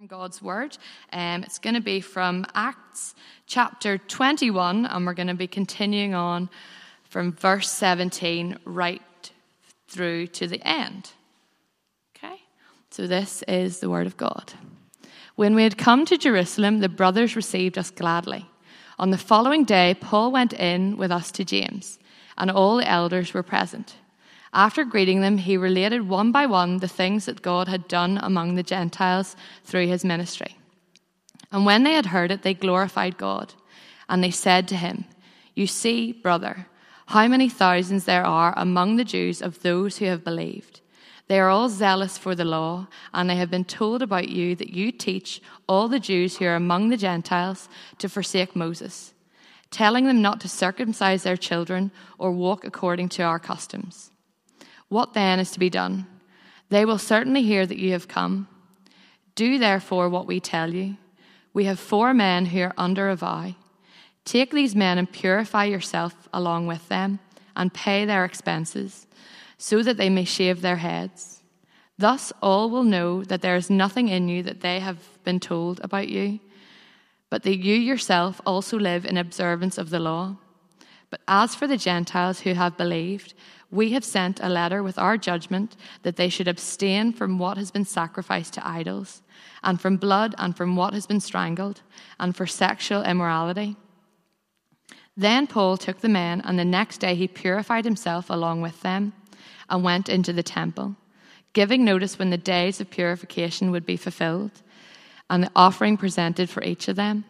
God's Word. It's going to be from Acts chapter 21, and we're going to be continuing on from verse 17 right through to the end. Okay, so this is the Word of God. When we had come to Jerusalem, the brothers received us gladly. On the following day, Paul went in with us to James, and all the elders were present. After greeting them, he related one by one the things that God had done among the Gentiles through his ministry. And when they had heard it, they glorified God. And they said to him, "You see, brother, how many thousands there are among the Jews of those who have believed. They are all zealous for the law, and they have been told about you that you teach all the Jews who are among the Gentiles to forsake Moses, telling them not to circumcise their children or walk according to our customs. What then is to be done? They will certainly hear that you have come. Do therefore what we tell you. We have 4 men who are under a vow. Take these men and purify yourself along with them, and pay their expenses, so that they may shave their heads. Thus all will know that there is nothing in you that they have been told about you, but that you yourself also live in observance of the law. But as for the Gentiles who have believed, we have sent a letter with our judgment that they should abstain from what has been sacrificed to idols, and from blood, and from what has been strangled, and for sexual immorality." Then Paul took the men, and the next day he purified himself along with them, and went into the temple, giving notice when the days of purification would be fulfilled, and the offering presented for each of them.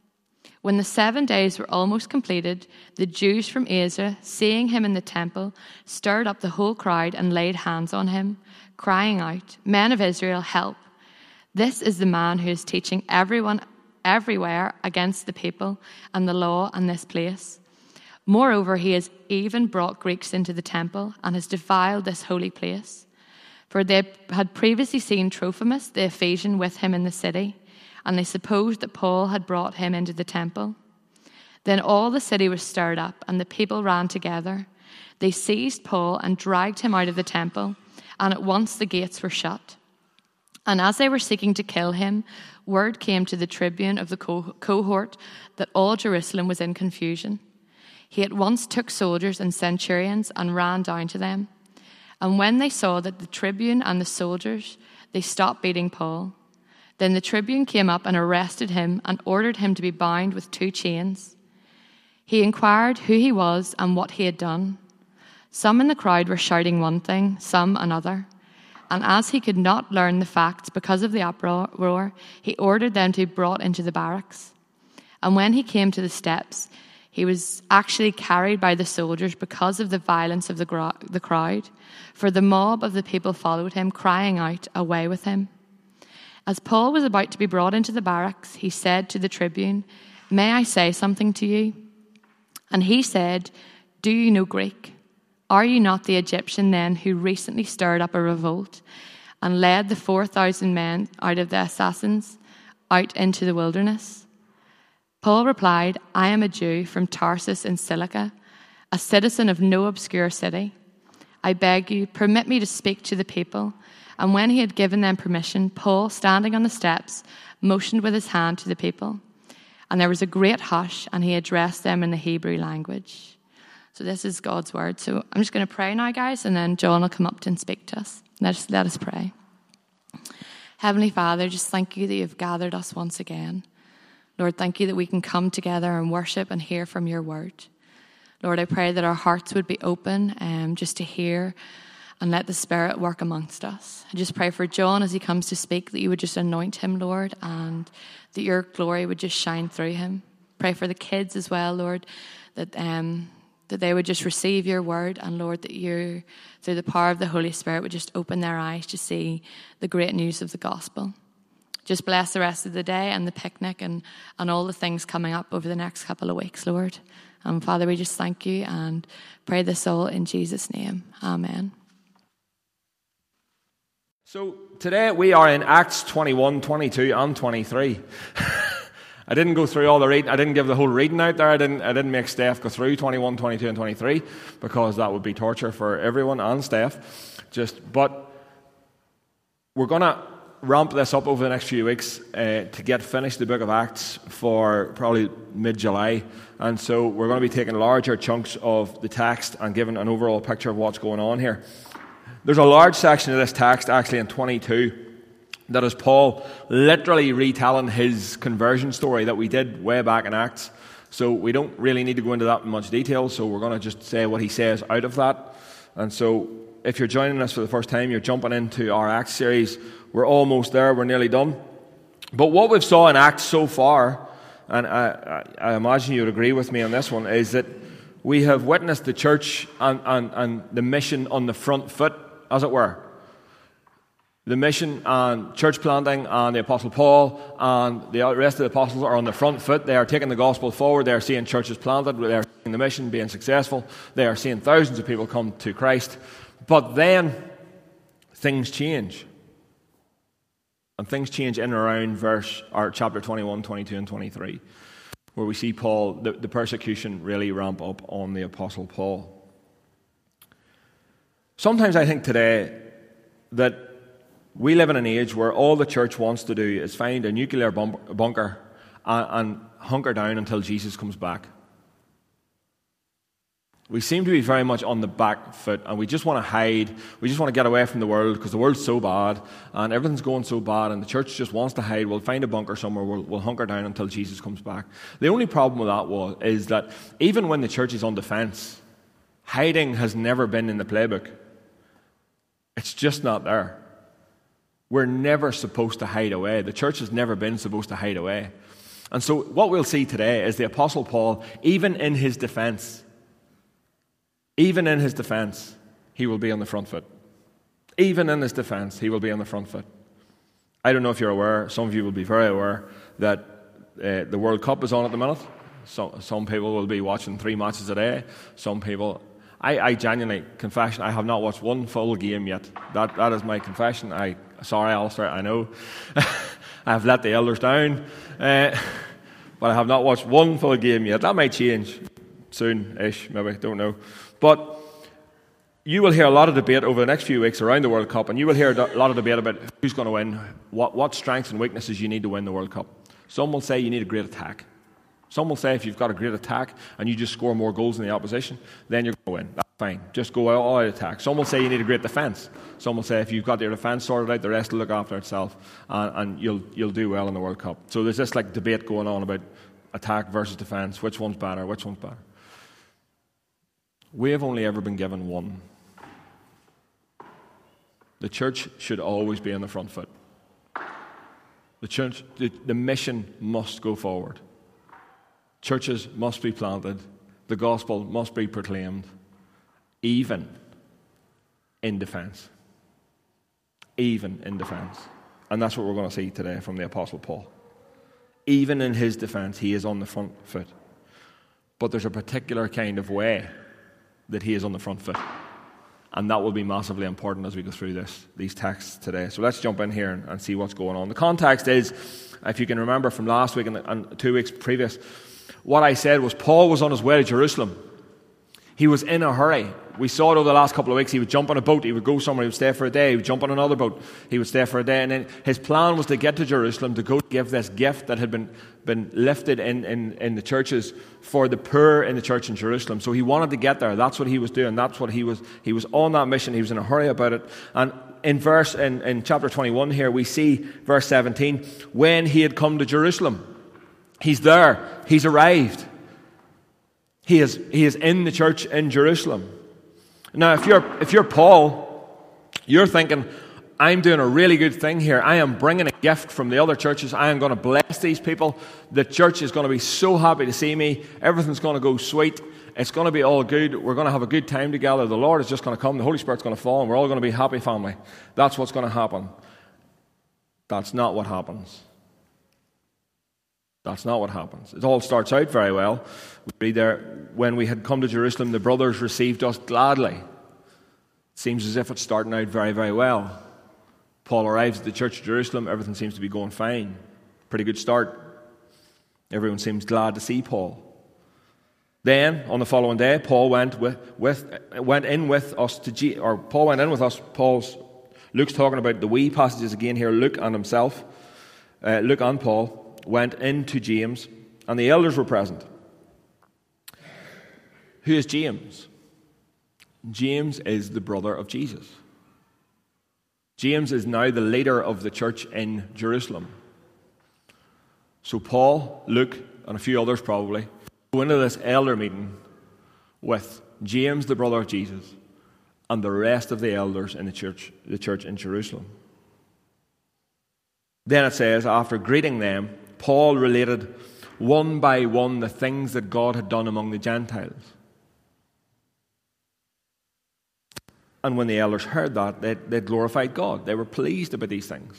When the 7 days were almost completed, the Jews from Asia, seeing him in the temple, stirred up the whole crowd and laid hands on him, crying out, "Men of Israel, help! This is the man who is teaching everyone everywhere against the people and the law in this place. Moreover, he has even brought Greeks into the temple and has defiled this holy place." For they had previously seen Trophimus the Ephesian with him in the city, and they supposed that Paul had brought him into the temple. Then all the city was stirred up, and the people ran together. They seized Paul and dragged him out of the temple, and at once the gates were shut. And as they were seeking to kill him, word came to the tribune of the cohort that all Jerusalem was in confusion. He at once took soldiers and centurions and ran down to them. And when they saw that the tribune and the soldiers, they stopped beating Paul. Then the tribune came up and arrested him and ordered him to be bound with 2 chains. He inquired who he was and what he had done. Some in the crowd were shouting one thing, some another. And as he could not learn the facts because of the uproar, he ordered them to be brought into the barracks. And when he came to the steps, he was actually carried by the soldiers because of the violence of the crowd, for the mob of the people followed him, crying out, "Away with him." As Paul was about to be brought into the barracks, he said to the tribune, "May I say something to you?" And he said, "Do you know Greek? Are you not the Egyptian then who recently stirred up a revolt and led the 4,000 men out of the assassins out into the wilderness?" Paul replied, "I am a Jew from Tarsus in Cilicia, a citizen of no obscure city. I beg you, permit me to speak to the people." And when he had given them permission, Paul, standing on the steps, motioned with his hand to the people. And there was a great hush, and he addressed them in the Hebrew language. So this is God's word. So I'm just going to pray now, guys, and then John will come up and speak to us. Let us pray. Heavenly Father, just thank you that you've gathered us once again. Lord, thank you that we can come together and worship and hear from your word. Lord, I pray that our hearts would be open just to hear and let the Spirit work amongst us. I just pray for John as he comes to speak, that you would just anoint him, Lord, and that your glory would just shine through him. Pray for the kids as well, Lord, that they would just receive your word, and Lord, that you, through the power of the Holy Spirit, would just open their eyes to see the great news of the gospel. Just bless the rest of the day and the picnic and all the things coming up over the next couple of weeks, Lord. Father, we just thank you and pray this all in Jesus' name. Amen. So today we are in Acts 21, 22 and 23. I didn't go through all the reading. I didn't give the whole reading out there. I didn't make Steph go through 21, 22 and 23 because that would be torture for everyone and Steph. But we're going to ramp this up over the next few weeks to get finished the book of Acts for probably mid-July. And so we're going to be taking larger chunks of the text and giving an overall picture of what's going on here. There's a large section of this text, actually in 22, that is Paul literally retelling his conversion story that we did way back in Acts. So we don't really need to go into that in much detail, so we're going to just say what he says out of that. And so if you're joining us for the first time, you're jumping into our Acts series. We're almost there, we're nearly done. But what we've saw in Acts so far, and I imagine you would agree with me on this one, is that we have witnessed the church and the mission on the front foot, as it were. The mission and church planting and the Apostle Paul and the rest of the apostles are on the front foot. They are taking the gospel forward. They are seeing churches planted. They are seeing the mission being successful. They are seeing thousands of people come to Christ. But then things change. And things change in and around chapter 21, 22, and 23, where we see Paul, the persecution really ramp up on the Apostle Paul. Sometimes I think today that we live in an age where all the church wants to do is find a nuclear bunker and hunker down until Jesus comes back. We seem to be very much on the back foot, and we just want to hide. We just want to get away from the world because the world's so bad and everything's going so bad, and the church just wants to hide. We'll find a bunker somewhere. We'll hunker down until Jesus comes back. The only problem with that is that even when the church is on defense, hiding has never been in the playbook. It's just not there. We're never supposed to hide away. The church has never been supposed to hide away. And so what we'll see today is the Apostle Paul, even in his defense, he will be on the front foot. Even in his defense, he will be on the front foot. I don't know if you're aware, some of you will be very aware, that the World Cup is on at the minute. Some people will be watching 3 matches a day. Some people... I genuinely, confession, I have not watched one full game yet. That is my confession. Sorry, Alistair, I know. I have let the elders down. But I have not watched one full game yet. That might change soon-ish, maybe, don't know. But you will hear a lot of debate over the next few weeks around the World Cup, and you will hear a lot of debate about who's going to win, what strengths and weaknesses you need to win the World Cup. Some will say you need a great attack. Some will say if you've got a great attack and you just score more goals than the opposition, then you're going to win. That's fine. Just go all out attack. Some will say you need a great defence. Some will say if you've got your defence sorted out, the rest will look after itself, and you'll do well in the World Cup. So there's this debate going on about attack versus defence. Which one's better? Which one's better? We have only ever been given one. The church should always be on the front foot. The church, the mission must go forward. Churches must be planted. The gospel must be proclaimed, even in defense. Even in defense. And that's what we're going to see today from the Apostle Paul. Even in his defense, he is on the front foot. But there's a particular kind of way that he is on the front foot. And that will be massively important as we go through these texts today. So let's jump in here and see what's going on. The context is, if you can remember from last week and 2 weeks previous, what I said was Paul was on his way to Jerusalem. He was in a hurry. We saw it over the last couple of weeks. He would jump on a boat. He would go somewhere. He would stay for a day. He would jump on another boat. He would stay for a day. And then his plan was to get to Jerusalem to go give this gift that had been lifted in the churches for the poor in the church in Jerusalem. So he wanted to get there. That's what he was doing. That's what he was on that mission. He was in a hurry about it. And in chapter 21 here, we see verse 17, when he had come to Jerusalem. He's there. He's arrived. He is in the church in Jerusalem. Now, if you're Paul, you're thinking, I'm doing a really good thing here. I am bringing a gift from the other churches. I am going to bless these people. The church is going to be so happy to see me. Everything's going to go sweet. It's going to be all good. We're going to have a good time together. The Lord is just going to come. The Holy Spirit's going to fall, and we're all going to be a happy family. That's what's going to happen. That's not what happens. That's not what happens. It all starts out very well. We read there, when we had come to Jerusalem, the brothers received us gladly. It seems as if it's starting out very, very well. Paul arrives at the church of Jerusalem. Everything seems to be going fine. Pretty good start. Everyone seems glad to see Paul. Then, on the following day, Paul went in with us, Paul's Luke's talking about the we passages again here. Luke and Paul went into James, and the elders were present. Who is James? James is the brother of Jesus. James is now the leader of the church in Jerusalem. So Paul, Luke, and a few others probably go into this elder meeting with James, the brother of Jesus, and the rest of the elders in the church in Jerusalem. Then it says, after greeting them, Paul related one by one the things that God had done among the Gentiles. And when the elders heard that, they glorified God. They were pleased about these things.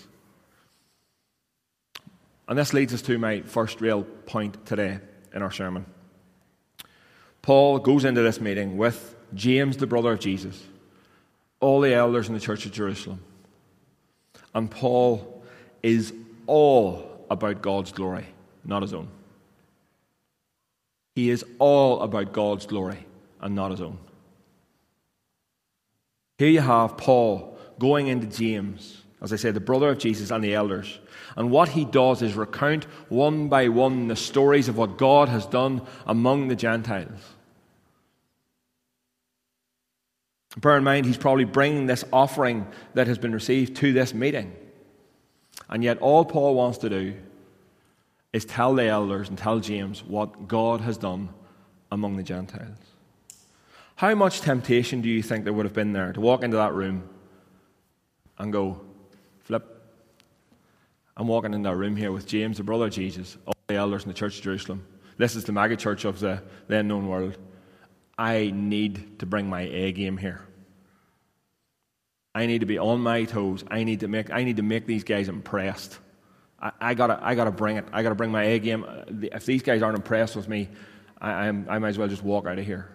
And this leads us to my first real point today in our sermon. Paul goes into this meeting with James, the brother of Jesus, all the elders in the church of Jerusalem. And Paul is all about God's glory, not his own. He is all about God's glory and not his own. Here you have Paul going into James, as I say, the brother of Jesus and the elders. And what he does is recount one by one the stories of what God has done among the Gentiles. Bear in mind, he's probably bringing this offering that has been received to this meeting. And yet all Paul wants to do is tell the elders and tell James what God has done among the Gentiles. How much temptation do you think there would have been there to walk into that room and go, flip? I'm walking in that room here with James, the brother of Jesus, all the elders in the church of Jerusalem. This is the mega church of the then known world. I need to bring my A game here. I need to be on my toes. I need to make these guys impressed. I gotta bring it. I gotta bring my A game. If these guys aren't impressed with me, I might as well just walk out of here.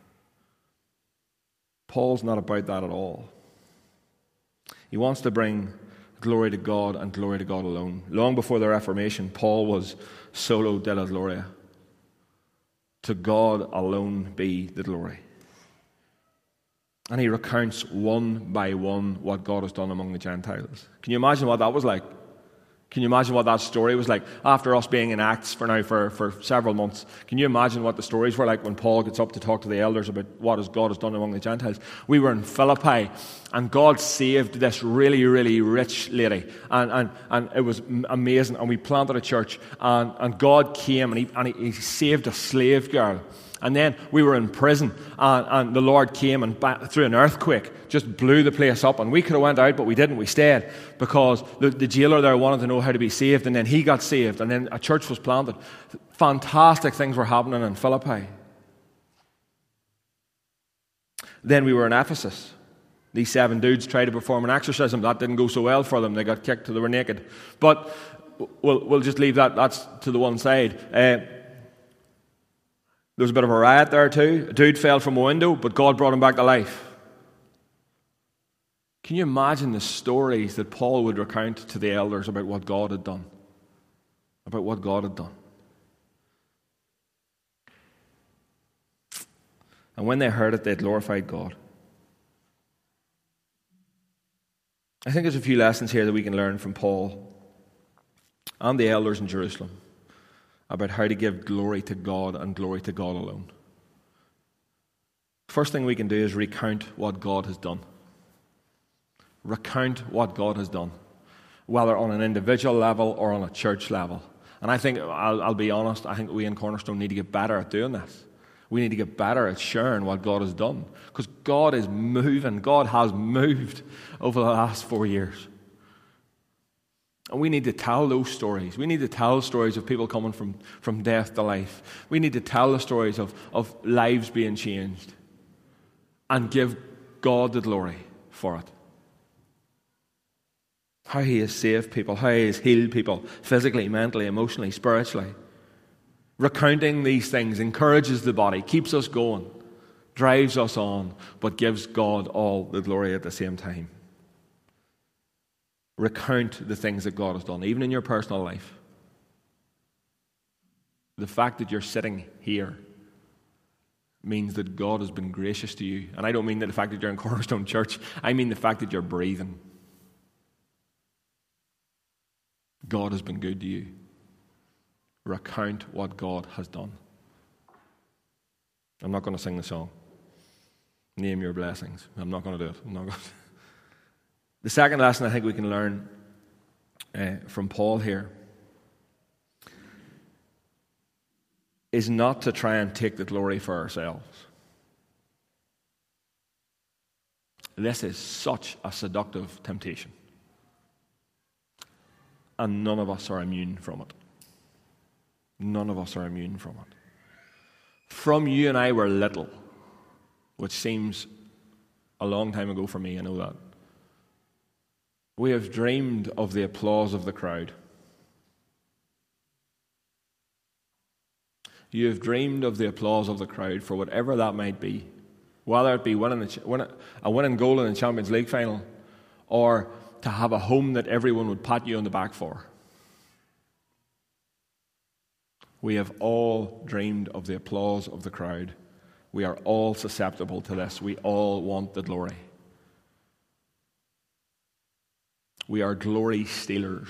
Paul's not about that at all. He wants to bring glory to God and glory to God alone. Long before the Reformation, Paul was solo della gloria. To God alone be the glory. And he recounts one by one what God has done among the Gentiles. Can you imagine what that was like? Can you imagine what that story was like? After us being in Acts for several months, can you imagine what the stories were like when Paul gets up to talk to the elders about what God has done among the Gentiles? We were in Philippi, and God saved this really, really rich lady. And it was amazing. And we planted a church, and God came, and he saved a slave girl. And then we were in prison, and the Lord came and through an earthquake just blew the place up. And we could have went out, but we didn't. We stayed because the jailer there wanted to know how to be saved, and then he got saved, and then a church was planted. Fantastic things were happening in Philippi. Then we were in Ephesus. These 7 dudes tried to perform an exorcism. That didn't go so well for them. They got kicked till they were naked. But we'll just leave that. That's to the one side. There was a bit of a riot there too. A dude fell from a window, but God brought him back to life. Can you imagine the stories that Paul would recount to the elders about what God had done? About what God had done. And when they heard it, they glorified God. I think there's a few lessons here that we can learn from Paul and the elders in Jerusalem about how to give glory to God and glory to God alone. First thing we can do is recount what God has done. Recount what God has done, whether on an individual level or on a church level. And I think, I'll be honest, I think we in Cornerstone need to get better at doing this. We need to get better at sharing what God has done. Because God is moving. God has moved over the last 4 years. And we need to tell those stories. We need to tell stories of people coming from death to life. We need to tell the stories of lives being changed. And give God the glory for it. How He has saved people. How He has healed people. Physically, mentally, emotionally, spiritually. Recounting these things encourages the body. Keeps us going. Drives us on. But gives God all the glory at the same time. Recount the things that God has done, even in your personal life. The fact that you're sitting here means that God has been gracious to you. And I don't mean that the fact that you're in Cornerstone Church. I mean the fact that you're breathing. God has been good to you. Recount what God has done. I'm not going to sing the song. Name your blessings. I'm not going to do it. I'm not going to. The second lesson I think we can learn from Paul here is not to try and take the glory for ourselves. This is such a seductive temptation. And none of us are immune from it. None of us are immune from it. From you and I were little, which seems a long time ago for me, I know that. We have dreamed of the applause of the crowd. You have dreamed of the applause of the crowd for whatever that might be, whether it be winning a winning goal in the Champions League final, or to have a home that everyone would pat you on the back for. We have all dreamed of the applause of the crowd. We are all susceptible to this. We all want the glory. We are glory stealers.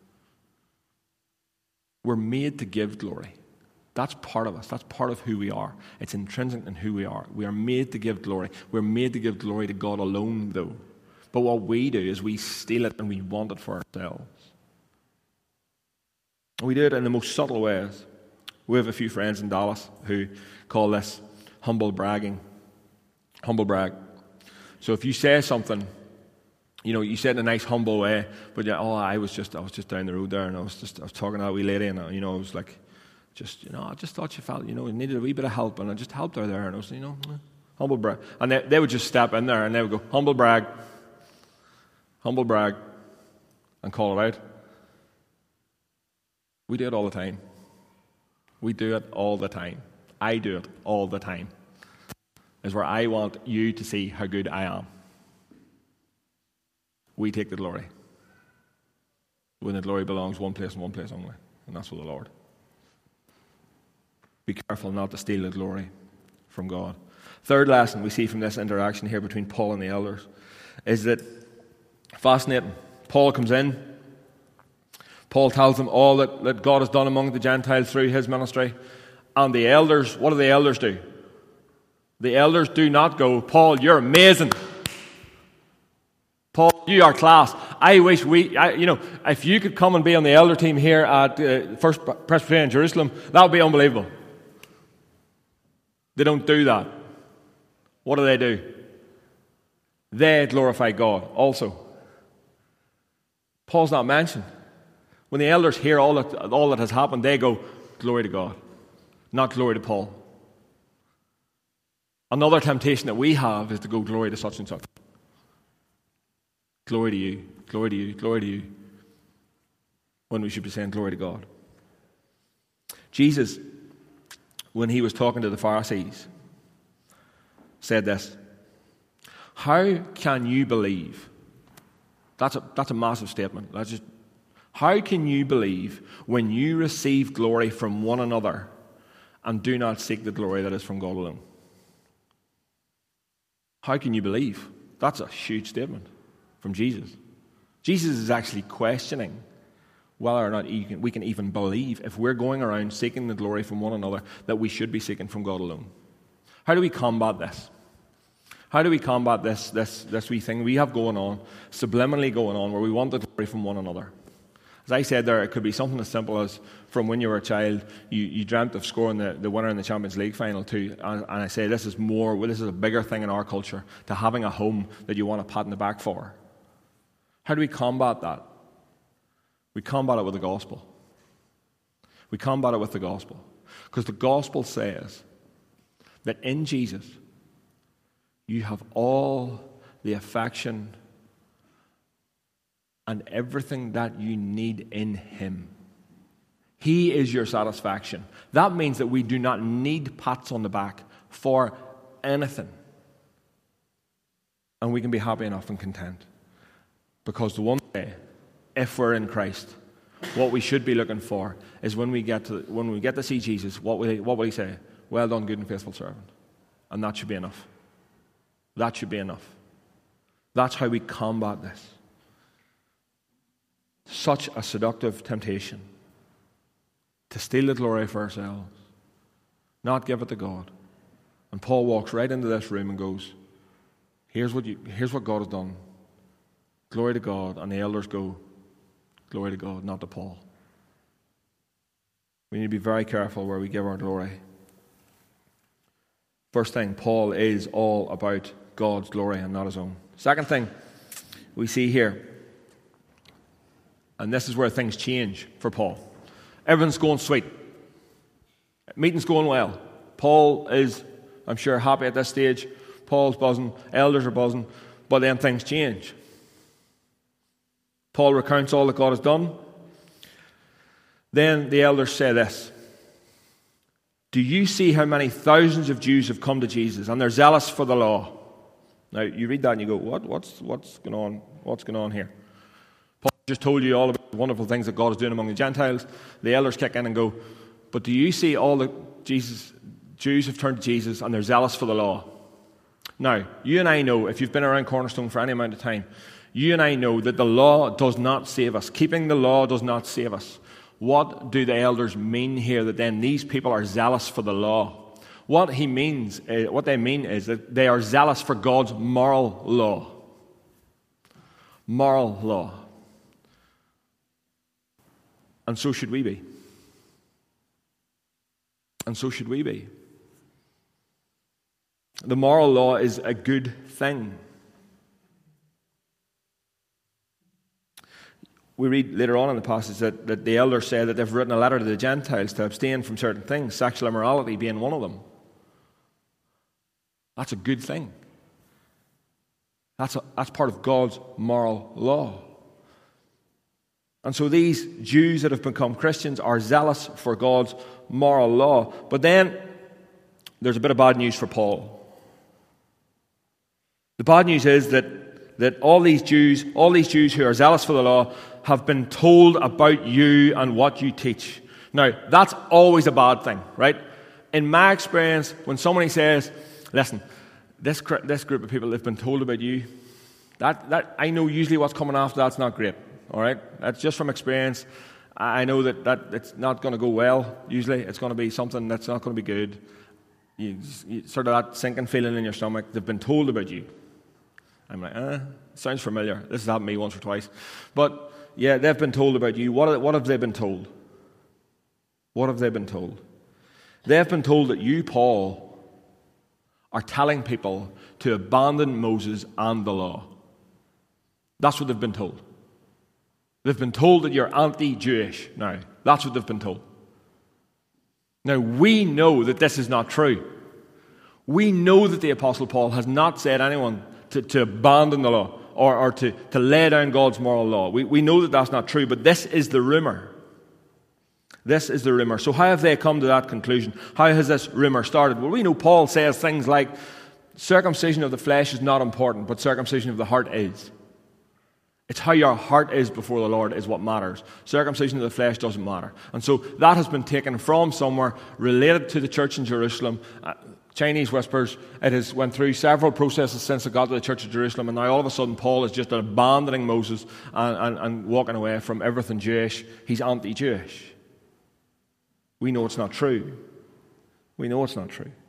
We're made to give glory. That's part of us. That's part of who we are. It's intrinsic in who we are. We are made to give glory. We're made to give glory to God alone, though. But what we do is we steal it and we want it for ourselves. We do it in the most subtle ways. We have a few friends in Dallas who call this humble bragging. Humble brag. So if you say something, you say it in a nice, humble way, but I was just down the road there, and I was talking to that wee lady, and I was like, I just thought you felt, needed a wee bit of help, and I just helped her there, and I was, humble brag. And they would just step in there, and they would go, humble brag, and call it out. We do it all the time. We do it all the time. I do it all the time. Is where I want you to see how good I am. We take the glory. When the glory belongs one place and one place only, and that's with the Lord. Be careful not to steal the glory from God. Third lesson we see from this interaction here between Paul and the elders is that, fascinating, Paul comes in. Paul tells them all that God has done among the Gentiles through his ministry. And the elders, what do the elders do? The elders do not go, Paul, you're amazing. Paul, you are class. I wish if you could come and be on the elder team here at First Presbyterian in Jerusalem, that would be unbelievable. They don't do that. What do? They glorify God also. Paul's not mentioned. When the elders hear all that has happened, they go, glory to God, not glory to Paul. Another temptation that we have is to go, glory to such and such. Glory to you, glory to you, glory to you. When we should be saying glory to God. Jesus, when he was talking to the Pharisees, said this, how can you believe? That's a massive statement. How can you believe when you receive glory from one another and do not seek the glory that is from God alone? How can you believe? That's a huge statement from Jesus. Jesus is actually questioning whether or not we can even believe, if we're going around seeking the glory from one another, that we should be seeking from God alone. How do we combat this? How do we combat this wee thing we have going on, subliminally going on, where we want the glory from one another? As I said there, it could be something as simple as from when you were a child, you dreamt of scoring the winner in the Champions League final too. And I say this is a bigger thing in our culture, to having a home that you want a pat on the back for. How do we combat that? We combat it with the gospel. We combat it with the gospel. Because the gospel says that in Jesus, you have all the affection and everything that you need in Him. He is your satisfaction. That means that we do not need pats on the back for anything. And we can be happy enough and content. Because the one day, if we're in Christ, what we should be looking for is when we get to see Jesus, what will He say? Well done, good and faithful servant. And that should be enough. That should be enough. That's how we combat this. Such a seductive temptation to steal the glory for ourselves, not give it to God. And Paul walks right into this room and goes, here's what God has done. Glory to God. And the elders go, glory to God, not to Paul. We need to be very careful where we give our glory. First thing, Paul is all about God's glory and not his own. Second thing we see here, and this is where things change for Paul. Everything's going sweet. Meeting's going well. Paul is, I'm sure, happy at this stage. Paul's buzzing. Elders are buzzing. But then things change. Paul recounts all that God has done. Then the elders say this. Do you see how many thousands of Jews have come to Jesus and they're zealous for the law? Now, you read that and you go, what's going on? What's going on here? Paul just told you all about the wonderful things that God is doing among the Gentiles. The elders kick in and go, but do you see all the Jews have turned to Jesus and they're zealous for the law? Now, you and I know, if you've been around Cornerstone for any amount of time, you and I know that the law does not save us. Keeping the law does not save us. What do the elders mean here that then these people are zealous for the law? What they mean is that they are zealous for God's moral law. Moral law. And so should we be. And so should we be. The moral law is a good thing. We read later on in the passage that the elders say that they've written a letter to the Gentiles to abstain from certain things, sexual immorality being one of them. That's a good thing. That's part of God's moral law. And so these Jews that have become Christians are zealous for God's moral law. But then there's a bit of bad news for Paul. The bad news is that all these Jews who are zealous for the law have been told about you and what you teach. Now, that's always a bad thing, right? In my experience, when somebody says, listen, this group of people have been told about you, that I know usually what's coming after that's not great, all right? That's just from experience. I know that it's not going to go well, usually. It's going to be something that's not going to be good. You sort of that sinking feeling in your stomach. They've been told about you. I'm like, sounds familiar. This has happened to me once or twice. But, yeah, they've been told about you. What have they been told? What have they been told? They've been told that you, Paul, are telling people to abandon Moses and the law. That's what they've been told. They've been told that you're anti-Jewish now. That's what they've been told. Now, we know that this is not true. We know that the Apostle Paul has not said anyone to abandon the law or to lay down God's moral law. We know that that's not true, but this is the rumor. This is the rumor. So how have they come to that conclusion? How has this rumor started? Well, we know Paul says things like, circumcision of the flesh is not important, but circumcision of the heart is. It's how your heart is before the Lord is what matters. Circumcision of the flesh doesn't matter. And so that has been taken from somewhere related to the church in Jerusalem. Chinese whispers, it has went through several processes since it got to the church of Jerusalem, and now all of a sudden Paul is just abandoning Moses and walking away from everything Jewish. He's anti-Jewish. We know it's not true. We know it's not true.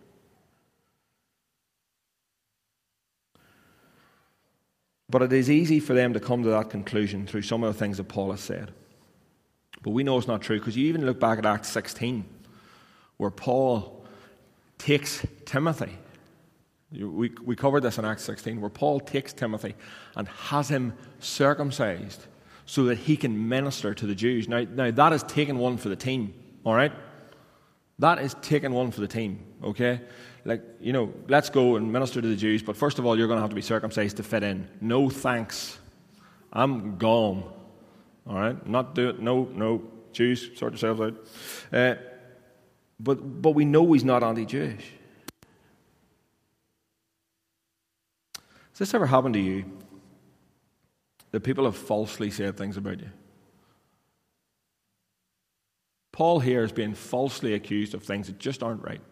But it is easy for them to come to that conclusion through some of the things that Paul has said. But we know it's not true because you even look back at Acts 16, where Paul takes Timothy. We covered this in Acts 16, where Paul takes Timothy and has him circumcised so that he can minister to the Jews. Now that is taking one for the team, all right? That is taking one for the team, okay? Like, let's go and minister to the Jews, but first of all, you're going to have to be circumcised to fit in. No thanks. I'm gone. All right? Not do it. No. Jews, sort yourselves out. But we know he's not anti-Jewish. Has this ever happened to you? That people have falsely said things about you? Paul here is being falsely accused of things that just aren't right.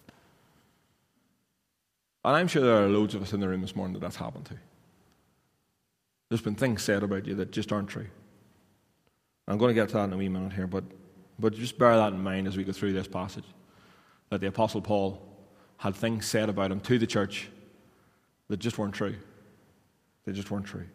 And I'm sure there are loads of us in the room this morning that's happened to. There's been things said about you that just aren't true. I'm going to get to that in a wee minute here, but just bear that in mind as we go through this passage, that the Apostle Paul had things said about him to the church that just weren't true. They just weren't true.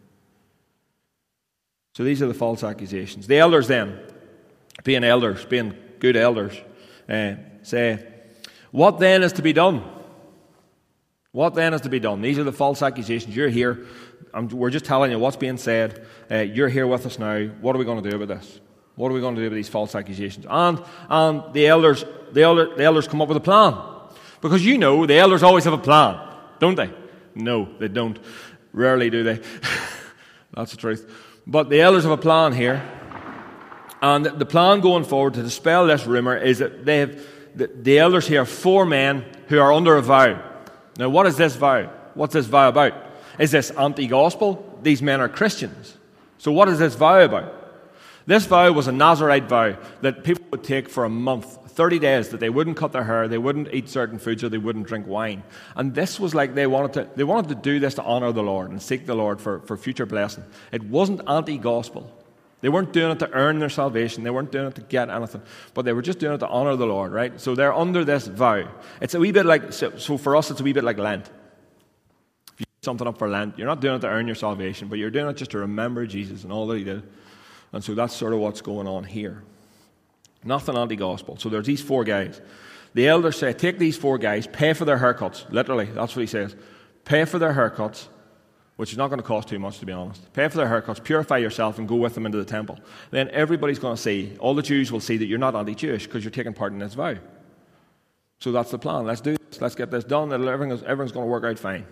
So these are the false accusations. The elders then, being elders, being good elders, say, what then is to be done? What then is to be done? These are the false accusations. You're here. We're just telling you what's being said. You're here with us now. What are we going to do about this? What are we going to do with these false accusations? And the elders come up with a plan. Because the elders always have a plan, don't they? No, they don't. Rarely do they. That's the truth. But the elders have a plan here. And the plan going forward to dispel this rumour is that the elders here have 4 men who are under a vow. Now, what is this vow? What's this vow about? Is this anti-gospel? These men are Christians. So what is this vow about? This vow was a Nazirite vow that people would take for a month, 30 days, that they wouldn't cut their hair, they wouldn't eat certain foods, or they wouldn't drink wine. And this was like they wanted to do this to honour the Lord and seek the Lord for future blessing. It wasn't anti-gospel. They weren't doing it to earn their salvation. They weren't doing it to get anything. But they were just doing it to honour the Lord, right? So they're under this vow. It's a wee bit like, so for us, it's a wee bit like Lent. If you do something up for Lent, you're not doing it to earn your salvation, but you're doing it just to remember Jesus and all that he did. And so that's sort of what's going on here. Nothing anti-gospel. So there's these 4 guys. The elders say, take these 4 guys, pay for their haircuts. Literally, that's what he says. Pay for their haircuts, which is not going to cost too much, to be honest. Pay for their haircuts, purify yourself, and go with them into the temple. Then everybody's going to see, all the Jews will see that you're not anti-Jewish because you're taking part in this vow. So that's the plan. Let's do this. Let's get this done. Everything's going to work out fine.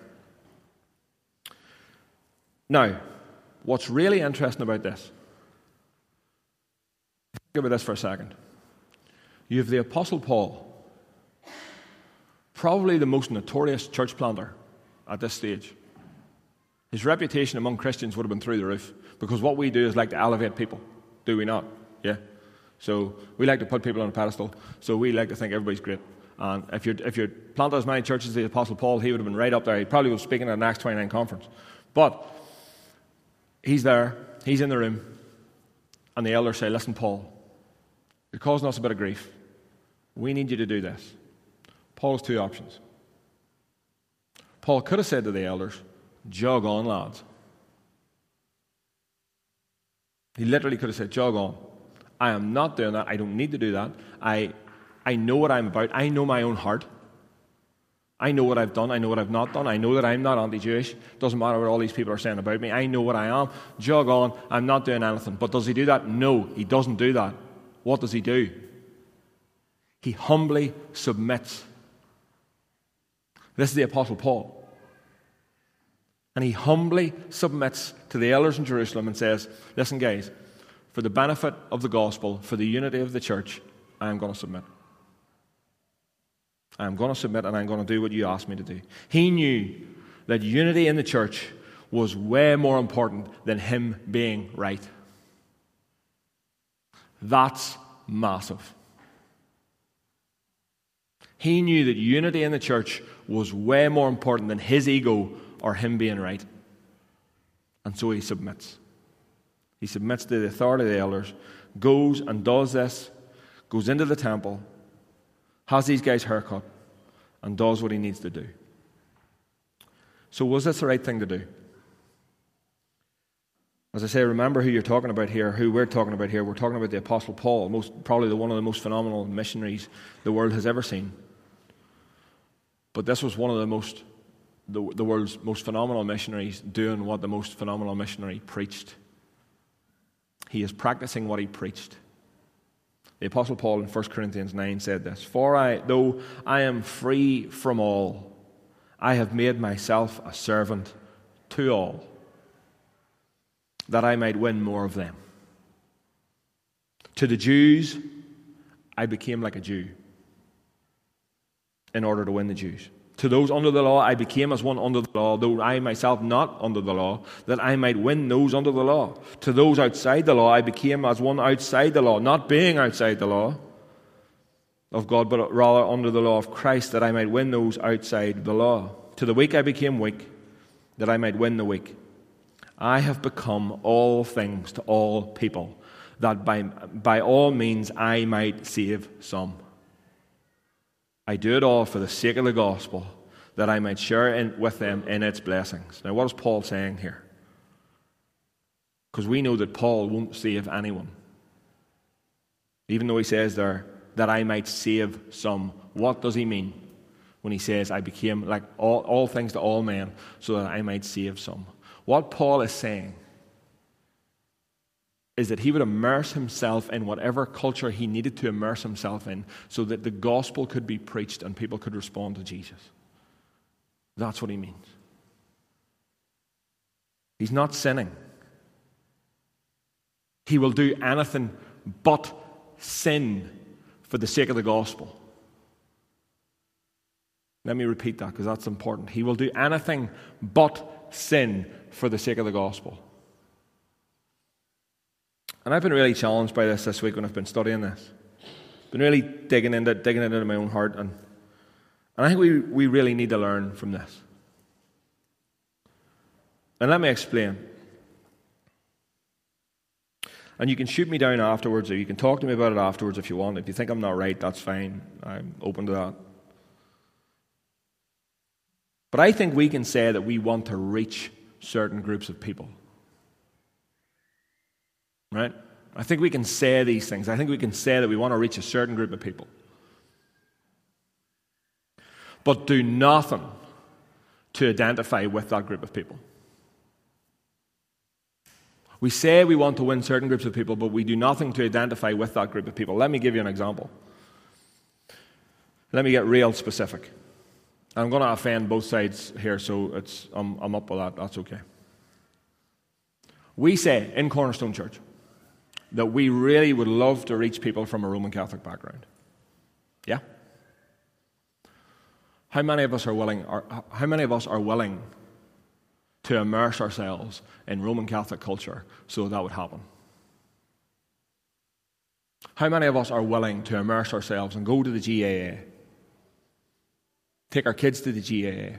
Now, what's really interesting about this, think about this for a second. You have the Apostle Paul, probably the most notorious church planter at this stage. His reputation among Christians would have been through the roof, because what we do is like to elevate people, do we not? Yeah. So we like to put people on a pedestal, so we like to think everybody's great. And if you'd planted as many churches as the Apostle Paul, he would have been right up there. He probably was speaking at an Acts 29 conference. But he's there, he's in the room, and the elders say, listen, Paul, you're causing us a bit of grief. We need you to do this. Paul has 2 options. Paul could have said to the elders, jog on, lads. He literally could have said, jog on. I am not doing that. I don't need to do that. I know what I'm about. I know my own heart. I know what I've done. I know what I've not done. I know that I'm not anti-Jewish. Doesn't matter what all these people are saying about me. I know what I am. Jog on. I'm not doing anything. But does he do that? No, he doesn't do that. What does he do? He humbly submits. This is the Apostle Paul. And he humbly submits to the elders in Jerusalem and says, listen, guys, for the benefit of the gospel, for the unity of the church, I am going to submit. I am going to submit, and I'm going to do what you asked me to do. He knew that unity in the church was way more important than him being right. That's massive. He knew that unity in the church was way more important than his ego or him being right. And so he submits. He submits to the authority of the elders, goes and does this, goes into the temple, has these guys' haircut, and does what he needs to do. So was this the right thing to do? As I say, remember who you're talking about here, who we're talking about here. We're talking about the Apostle Paul, probably one of the most phenomenal missionaries the world has ever seen. But this was one of the world's most phenomenal missionaries doing what the most phenomenal missionary preached. He is practicing what he preached. The Apostle Paul in 1 Corinthians 9 said this, though I am free from all, I have made myself a servant to all, that I might win more of them. To the Jews, I became like a Jew in order to win the Jews. To those under the law, I became as one under the law, though I myself not under the law, that I might win those under the law. To those outside the law, I became as one outside the law, not being outside the law of God, but rather under the law of Christ, that I might win those outside the law. To the weak I became weak, that I might win the weak. I have become all things to all people, that by all means I might save some. I do it all for the sake of the gospel, that I might share with them in its blessings. Now, what is Paul saying here? Because we know that Paul won't save anyone. Even though he says there, that I might save some. What does he mean when he says, I became like all things to all men, so that I might save some? What Paul is saying is that he would immerse himself in whatever culture he needed to immerse himself in so that the gospel could be preached and people could respond to Jesus. That's what he means. He's not sinning. He will do anything but sin for the sake of the gospel. Let me repeat that because that's important. He will do anything but sin for the sake of the gospel. And I've been really challenged by this week when I've been studying this. Been really digging into it into my own heart. And I think we really need to learn from this. And let me explain. And you can shoot me down afterwards, or you can talk to me about it afterwards if you want. If you think I'm not right, that's fine. I'm open to that. But I think we can say that we want to reach certain groups of people. Right? I think we can say these things. I think we can say that we want to reach a certain group of people. But do nothing to identify with that group of people. We say we want to win certain groups of people, but we do nothing to identify with that group of people. Let me give you an example. Let me get real specific. I'm going to offend both sides here, so I'm up with that. That's okay. We say in Cornerstone Church that we really would love to reach people from a Roman Catholic background. Yeah? How many of us are willing to immerse ourselves in Roman Catholic culture so that would happen? How many of us are willing to immerse ourselves and go to the GAA? Take our kids to the GAA.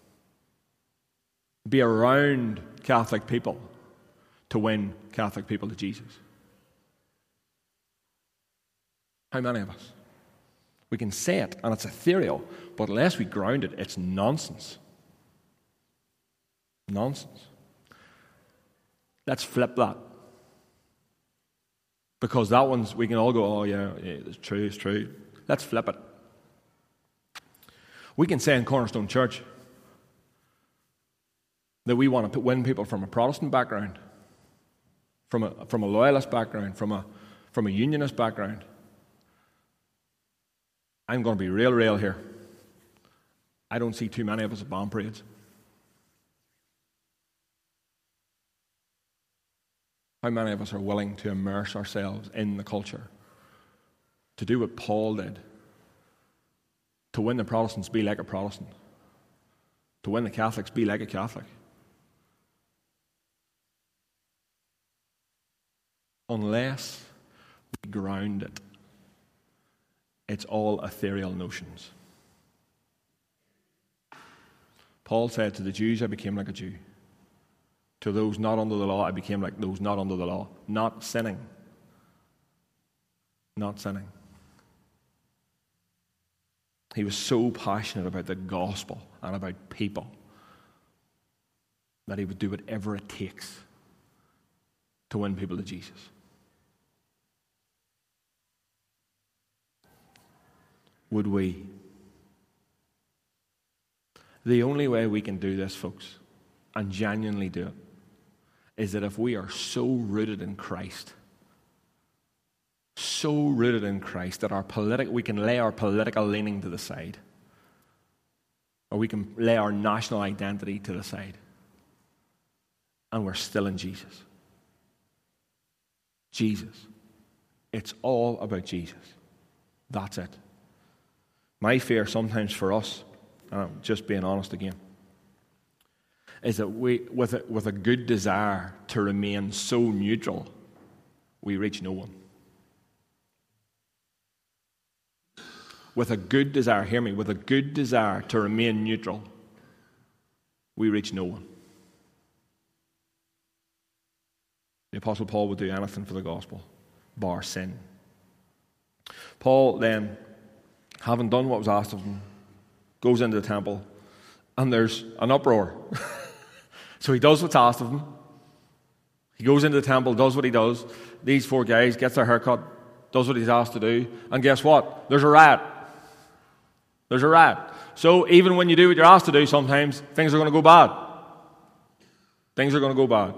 Be around Catholic people to win Catholic people to Jesus? How many of us? We can say it, and it's ethereal, but unless we ground it, it's nonsense. Nonsense. Let's flip that. Because that one's, we can all go, oh yeah, it's true. Let's flip it. We can say in Cornerstone Church that we want to win people from a Protestant background, from a loyalist background, from a unionist background. I'm going to be real here. I don't see too many of us at band parades. How many of us are willing to immerse ourselves in the culture? To do what Paul did. To win the Protestants, be like a Protestant. To win the Catholics, be like a Catholic. Unless we ground it, it's all ethereal notions. Paul said, to the Jews I became like a Jew. To those not under the law, I became like those not under the law. Not sinning. Not sinning. He was so passionate about the gospel and about people that he would do whatever it takes to win people to Jesus. Would we? The only way we can do this, folks, and genuinely do it, is that if we are so rooted in Christ that we can lay our political leaning to the side, or we can lay our national identity to the side, and we're still in Jesus. Jesus. It's all about Jesus. That's it. My fear sometimes for us, and I'm just being honest again, is that we, with a good desire to remain so neutral, we reach no one. With a good desire, hear me, with a good desire to remain neutral, we reach no one. The Apostle Paul would do anything for the gospel. bar sin. Paul then, having done what was asked of him, goes into the temple, and there's an uproar. So he does what's asked of him. He goes into the temple, does what he does. These 4 guys, gets their haircut, does what he's asked to do, and guess what? There's a riot. There's a riot. So even when you do what you're asked to do, sometimes things are going to go bad. Things are going to go bad.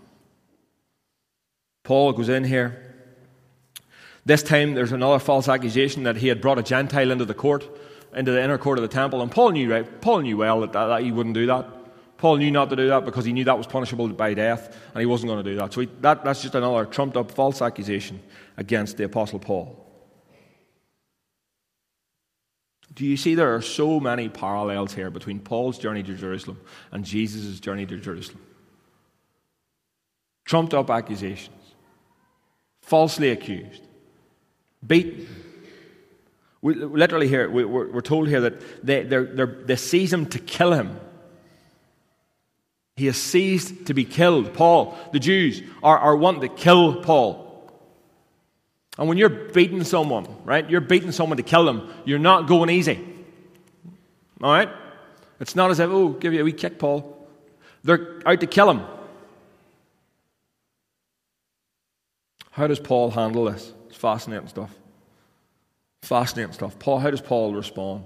Paul goes in here. This time there's another false accusation that he had brought a Gentile into the court, into the inner court of the temple, and Paul knew well that he wouldn't do that. Paul knew not to do that because he knew that was punishable by death, and he wasn't going to do that. So that's just another trumped-up false accusation against the Apostle Paul. Do you see there are so many parallels here between Paul's journey to Jerusalem and Jesus' journey to Jerusalem? Trumped-up accusations, falsely accused, beaten. Literally here, we're told here that they seize him to kill him. He is seized to be killed. Paul, the Jews, are wanting to kill Paul. And when you're beating someone, right, you're beating someone to kill them, you're not going easy. All right? It's not as if, give you a wee kick, Paul. They're out to kill him. How does Paul handle this? It's fascinating stuff. Fascinating stuff. How does Paul respond?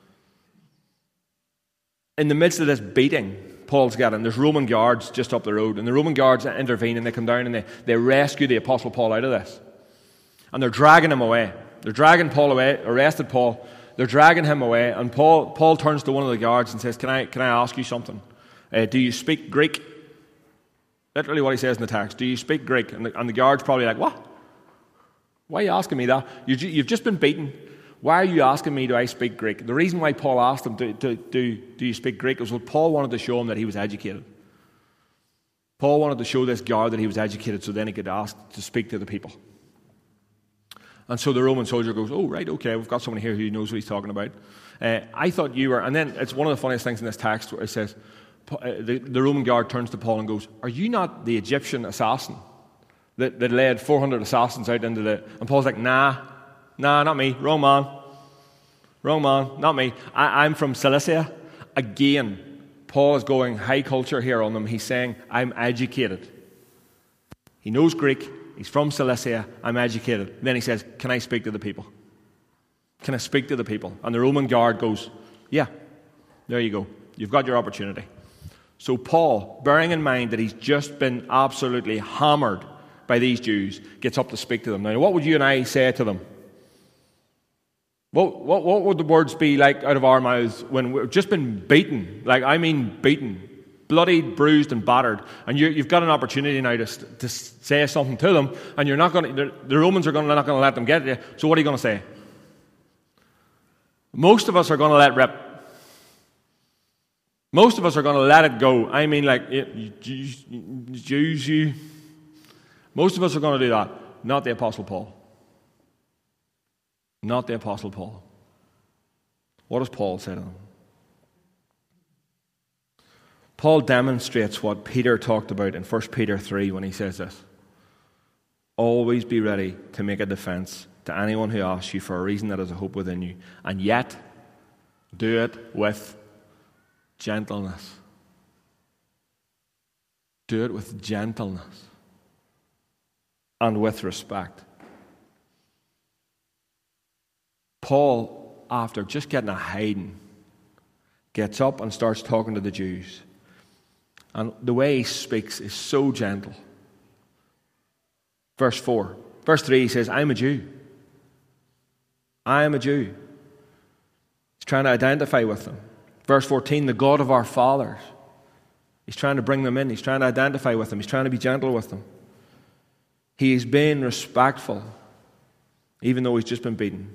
In the midst of this beating Paul's getting, there's Roman guards just up the road, and the Roman guards intervene and they come down and they rescue the Apostle Paul out of this. And they're dragging him away. They're dragging Paul away, arrested Paul. They're dragging him away, and Paul turns to one of the guards and says, Can I ask you something? Do you speak Greek? Literally what he says in the text. Do you speak Greek? And the guard's probably like, what? Why are you asking me that? You've just been beaten. Why are you asking me, do I speak Greek? The reason why Paul asked him, do you speak Greek, was what Paul wanted to show him that he was educated. Paul wanted to show this guard that he was educated so then he could ask to speak to the people. And so the Roman soldier goes, oh, right, okay, we've got someone here who knows what he's talking about. I thought you were, and then it's one of the funniest things in this text where it says, the Roman guard turns to Paul and goes, are you not the Egyptian assassin that led 400 assassins out into the... And Paul's like, nah, not me. Wrong man, not me. I'm from Cilicia. Again, Paul is going high culture here on them. He's saying, I'm educated. He knows Greek. He's from Cilicia. I'm educated. Then he says, can I speak to the people? Can I speak to the people? And the Roman guard goes, yeah, there you go. You've got your opportunity. So Paul, bearing in mind that he's just been absolutely hammered by these Jews, gets up to speak to them. Now, what would you and I say to them? What would the words be like out of our mouths when we've just been beaten? Like, I mean beaten. Bloodied, bruised, and battered. And you've got an opportunity now to say something to them, and you're not going to, the Romans are not going to let them get you. So what are you going to say? Most of us are going to let rip. Most of us are going to let it go. I mean, like, Jews, you. Most of us are going to do that. Not the Apostle Paul. Not the Apostle Paul. What does Paul say to them? Paul demonstrates what Peter talked about in 1 Peter 3 when he says this. Always be ready to make a defense to anyone who asks you for a reason that is a hope within you, and yet do it with gentleness. Do it with gentleness and with respect. Paul, after just getting a hiding, gets up and starts talking to the Jews. And the way he speaks is so gentle. Verse 4. Verse 3, he says, I'm a Jew. I am a Jew. He's trying to identify with them. Verse 14, the God of our fathers. He's trying to bring them in. He's trying to identify with them. He's trying to be gentle with them. He's being respectful, even though he's just been beaten.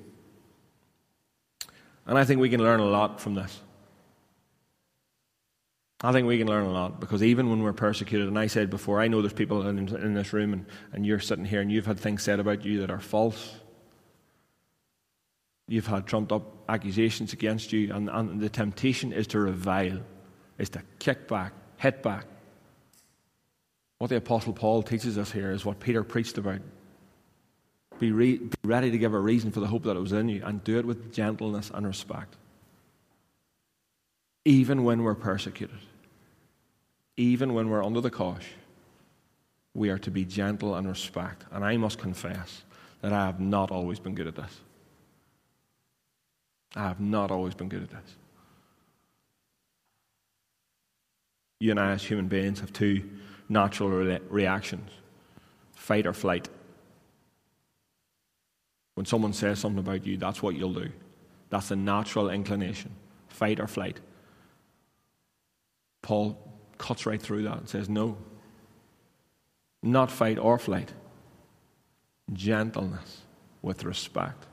And I think we can learn a lot from this. I think we can learn a lot, because even when we're persecuted, and I said before, I know there's people in this room and you're sitting here and you've had things said about you that are false. You've had trumped up accusations against you, and the temptation is to revile, is to kick back, hit back. What the Apostle Paul teaches us here is what Peter preached about. Be ready to give a reason for the hope that it was in you, and do it with gentleness and respect. Even when we're persecuted, even when we're under the cosh, we are to be gentle and respect. And I must confess that I have not always been good at this. I have not always been good at this. You and I as human beings have two natural reactions: fight or flight. When someone says something about you, that's what you'll do. That's a natural inclination: fight or flight. Paul cuts right through that and says, no, not fight or flight. Gentleness with respect.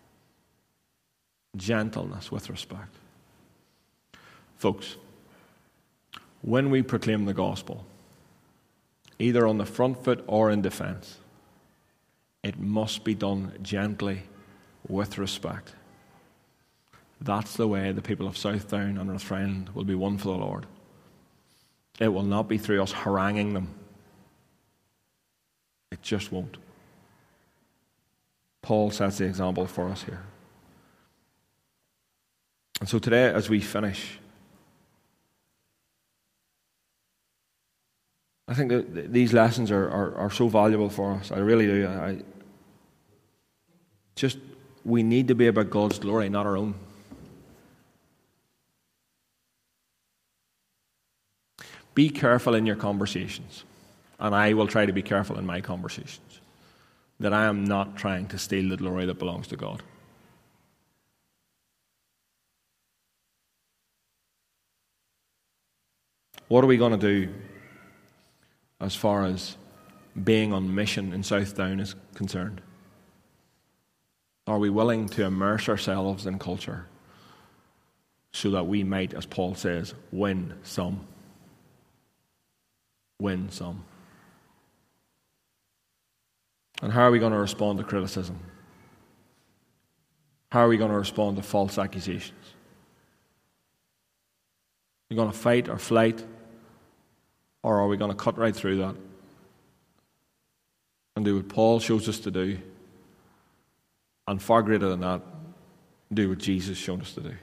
Gentleness with respect. Folks, when we proclaim the gospel, either on the front foot or in defense, it must be done gently with respect. That's the way the people of Southdown and Rathfriland will be won for the Lord. It will not be through us haranguing them. It just won't. Paul sets the example for us here. And so today, as we finish, I think that these lessons are so valuable for us. I really do. We need to be about God's glory, not our own. Be careful in your conversations, and I will try to be careful in my conversations, that I am not trying to steal the glory that belongs to God. What are we going to do as far as being on mission in Southdown is concerned? Are we willing to immerse ourselves in culture so that we might, as Paul says, win some? Win some. And how are we going to respond to criticism? How are we going to respond to false accusations? Are we going to fight or flight? Or are we going to cut right through that and do what Paul shows us to do? And far greater than that, do what Jesus showed us to do.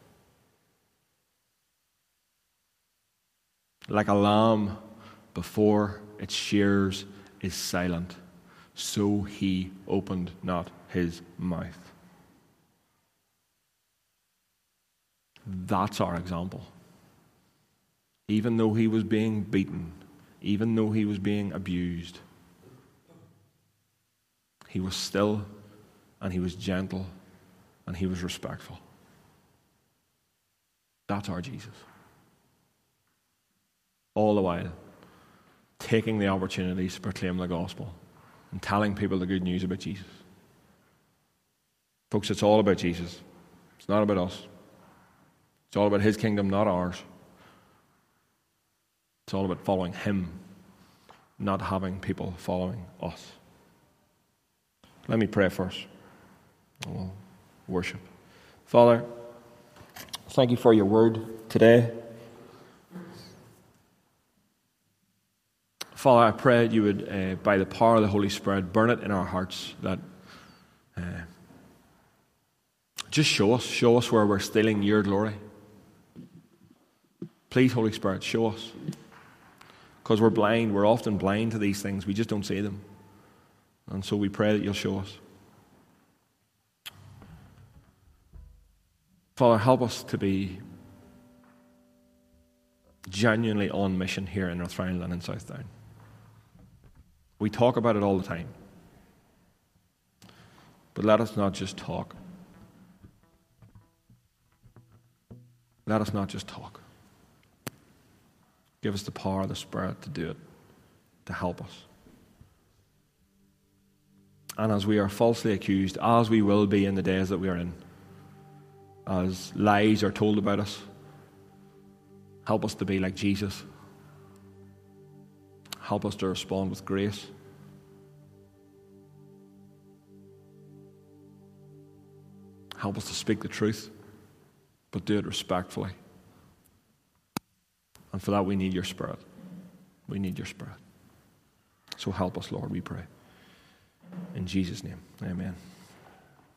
Like a lamb before its shears is silent, so he opened not his mouth. That's our example. Even though he was being beaten, even though he was being abused, he was still, and he was gentle, and he was respectful. That's our Jesus. All the while, taking the opportunities to proclaim the gospel and telling people the good news about Jesus. Folks, it's all about Jesus. It's not about us. It's all about his kingdom, not ours. It's all about following him, not having people following us. Let me pray first. We'll worship. Father, thank you for your word today. Father, I pray that you would, by the power of the Holy Spirit, burn it in our hearts, that just show us where we're stealing your glory. Please, Holy Spirit, show us. Because we're blind, we're often blind to these things, we just don't see them. And so we pray that you'll show us. Father, help us to be genuinely on mission here in Rathfriland and in Southdown. We talk about it all the time. But let us not just talk. Let us not just talk. Give us the power of the Spirit to do it, to help us. And as we are falsely accused, as we will be in the days that we are in, as lies are told about us, help us to be like Jesus. Help us to respond with grace. Help us to speak the truth, but do it respectfully. And for that we need your Spirit. We need your Spirit. So help us, Lord, we pray. In In Jesus' name, amen.